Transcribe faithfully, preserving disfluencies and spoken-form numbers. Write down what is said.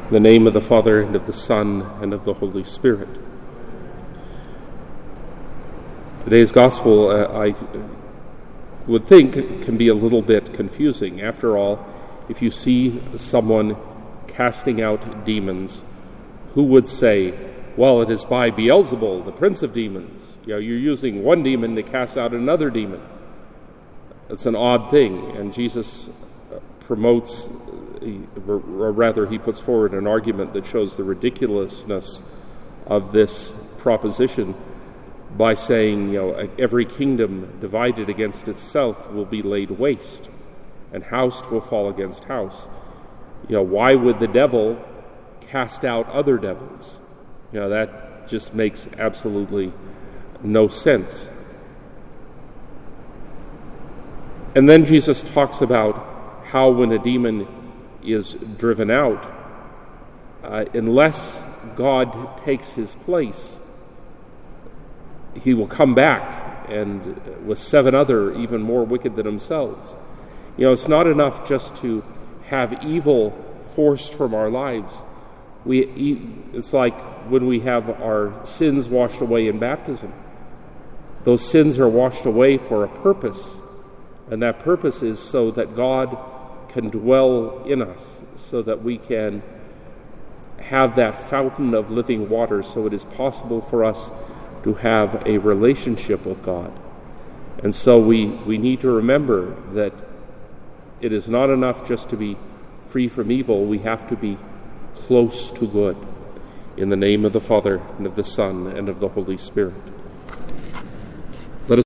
In the name of the Father, and of the Son, and of the Holy Spirit. Today's Gospel, uh, I would think, can be a little bit confusing. After all, if you see someone casting out demons, who would say, well, it is by Beelzebul, the prince of demons. You know, you're using one demon to cast out another demon. It's an odd thing, and Jesus promotes, or rather he puts forward an argument that shows the ridiculousness of this proposition by saying, you know, every kingdom divided against itself will be laid waste, and house will fall against house. You know, why would the devil cast out other devils? You know, that just makes absolutely no sense. And then Jesus talks about how when a demon is driven out, uh, unless God takes his place, he will come back and with seven other even more wicked than themselves. You know, it's not enough just to have evil forced from our lives. We, it's like when we have our sins washed away in baptism. Those sins are washed away for a purpose, and that purpose is so that God can dwell in us, so that we can have that fountain of living water, so it is possible for us to have a relationship with God. And so we, we need to remember that it is not enough just to be free from evil, we have to be close to good. In the name of the Father, and of the Son, and of the Holy Spirit.